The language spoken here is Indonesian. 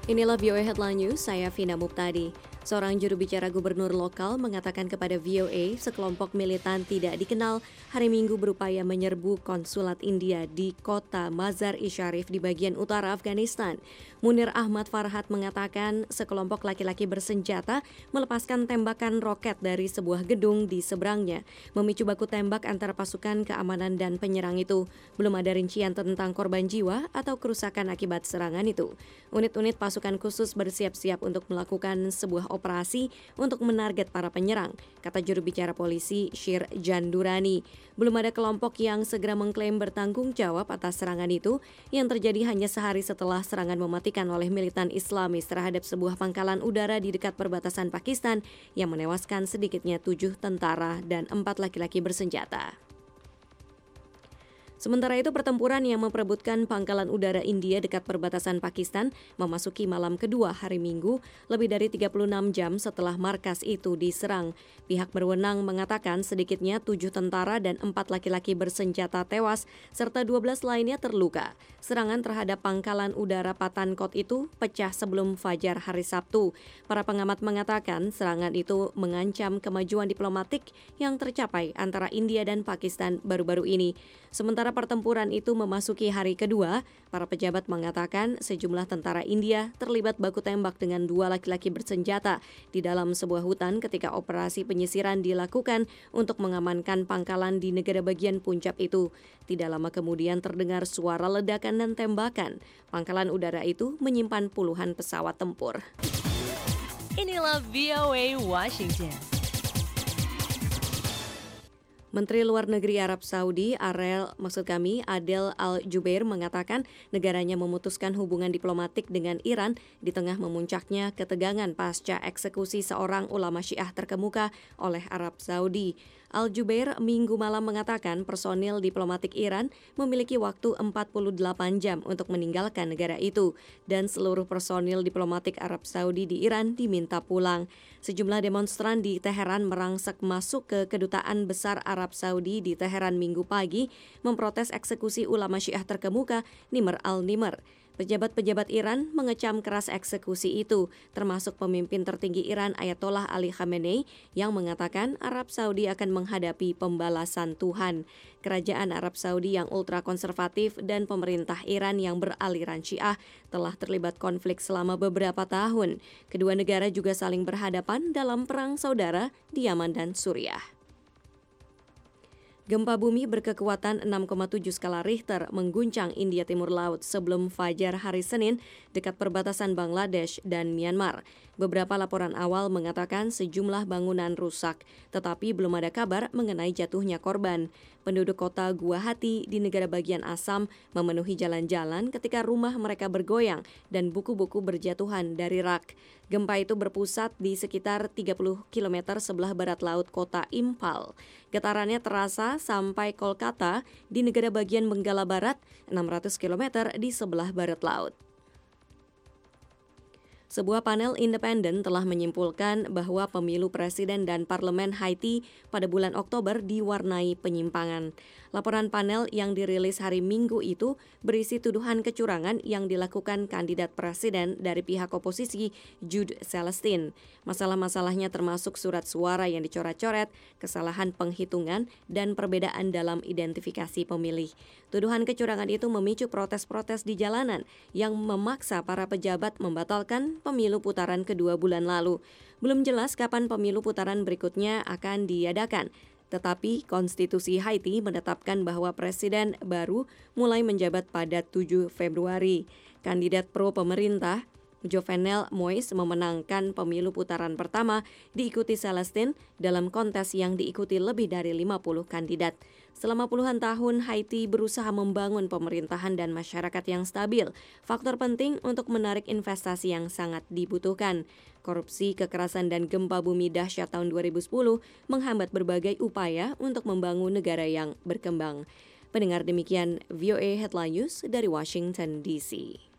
Inilah VOA Headline News, saya Vina Muptadi. Seorang juru bicara gubernur lokal mengatakan kepada VOA sekelompok militan tidak dikenal hari Minggu berupaya menyerbu konsulat India di kota Mazar-i-Sharif di bagian utara Afghanistan. Munir Ahmad Farhat mengatakan sekelompok laki-laki bersenjata melepaskan tembakan roket dari sebuah gedung di seberangnya, memicu baku tembak antara pasukan keamanan dan penyerang itu. Belum ada rincian tentang korban jiwa atau kerusakan akibat serangan itu. Unit-unit pasukan khusus bersiap-siap untuk melakukan sebuah operasi untuk menarget para penyerang, kata juru bicara polisi Shir Jandurani. Belum ada kelompok yang segera mengklaim bertanggung jawab atas serangan itu yang terjadi hanya sehari setelah serangan mematikan oleh militan Islamis terhadap sebuah pangkalan udara di dekat perbatasan Pakistan yang menewaskan sedikitnya 7 tentara dan 4 laki-laki bersenjata. Sementara itu, pertempuran yang memperebutkan pangkalan udara India dekat perbatasan Pakistan memasuki malam kedua hari Minggu, lebih dari 36 jam setelah markas itu diserang. Pihak berwenang mengatakan sedikitnya 7 tentara dan 4 laki-laki bersenjata tewas, serta 12 lainnya terluka. Serangan terhadap pangkalan udara Patankot itu pecah sebelum fajar hari Sabtu. Para pengamat mengatakan serangan itu mengancam kemajuan diplomatik yang tercapai antara India dan Pakistan baru-baru ini. Sementara pertempuran itu memasuki hari kedua, para pejabat mengatakan sejumlah tentara India terlibat baku tembak dengan 2 laki-laki bersenjata di dalam sebuah hutan ketika operasi penyisiran dilakukan untuk mengamankan pangkalan di negara bagian Punjab itu. Tidak lama kemudian terdengar suara ledakan dan tembakan. Pangkalan udara itu menyimpan puluhan pesawat tempur. Inilah VOA Washington. Menteri Luar Negeri Arab Saudi, Adel Al-Jubeir mengatakan negaranya memutuskan hubungan diplomatik dengan Iran di tengah memuncaknya ketegangan pasca eksekusi seorang ulama Syiah terkemuka oleh Arab Saudi. Al-Jubeir Minggu malam mengatakan personil diplomatik Iran memiliki waktu 48 jam untuk meninggalkan negara itu dan seluruh personil diplomatik Arab Saudi di Iran diminta pulang. Sejumlah demonstran di Teheran merangsek masuk ke kedutaan besar Arab Saudi di Teheran Minggu pagi memprotes eksekusi ulama Syiah terkemuka Nimr al-Nimr. Pejabat-pejabat Iran mengecam keras eksekusi itu, termasuk pemimpin tertinggi Iran Ayatollah Ali Khamenei yang mengatakan Arab Saudi akan menghadapi pembalasan Tuhan. Kerajaan Arab Saudi yang ultrakonservatif dan pemerintah Iran yang beraliran Syiah telah terlibat konflik selama beberapa tahun. Kedua negara juga saling berhadapan dalam perang saudara di Yaman dan Suriah. Gempa bumi berkekuatan 6,7 skala Richter mengguncang India Timur Laut sebelum fajar hari Senin dekat perbatasan Bangladesh dan Myanmar. Beberapa laporan awal mengatakan sejumlah bangunan rusak, tetapi belum ada kabar mengenai jatuhnya korban. Penduduk kota Guwahati di negara bagian Assam memenuhi jalan-jalan ketika rumah mereka bergoyang dan buku-buku berjatuhan dari rak. Gempa itu berpusat di sekitar 30 km sebelah barat laut kota Impal. Getarannya terasa sampai Kolkata di negara bagian Benggala Barat, 600 km di sebelah barat laut. Sebuah panel independen telah menyimpulkan bahwa pemilu presiden dan parlemen Haiti pada bulan Oktober diwarnai penyimpangan. Laporan panel yang dirilis hari Minggu itu berisi tuduhan kecurangan yang dilakukan kandidat presiden dari pihak oposisi Jude Celestin. Masalah-masalahnya termasuk surat suara yang dicoret-coret, kesalahan penghitungan, dan perbedaan dalam identifikasi pemilih. Tuduhan kecurangan itu memicu protes-protes di jalanan yang memaksa para pejabat membatalkan pemilu putaran kedua bulan lalu. Belum jelas kapan pemilu putaran berikutnya akan diadakan. Tetapi konstitusi Haiti menetapkan bahwa presiden baru mulai menjabat pada 7 Februari. Kandidat pro pemerintah Jovenel Moïse memenangkan pemilu putaran pertama diikuti Celestin dalam kontes yang diikuti lebih dari 50 kandidat. Selama puluhan tahun Haiti berusaha membangun pemerintahan dan masyarakat yang stabil, faktor penting untuk menarik investasi yang sangat dibutuhkan. Korupsi, kekerasan, dan gempa bumi dahsyat tahun 2010 menghambat berbagai upaya untuk membangun negara yang berkembang. Pendengar, demikian VOA Headline News dari Washington DC.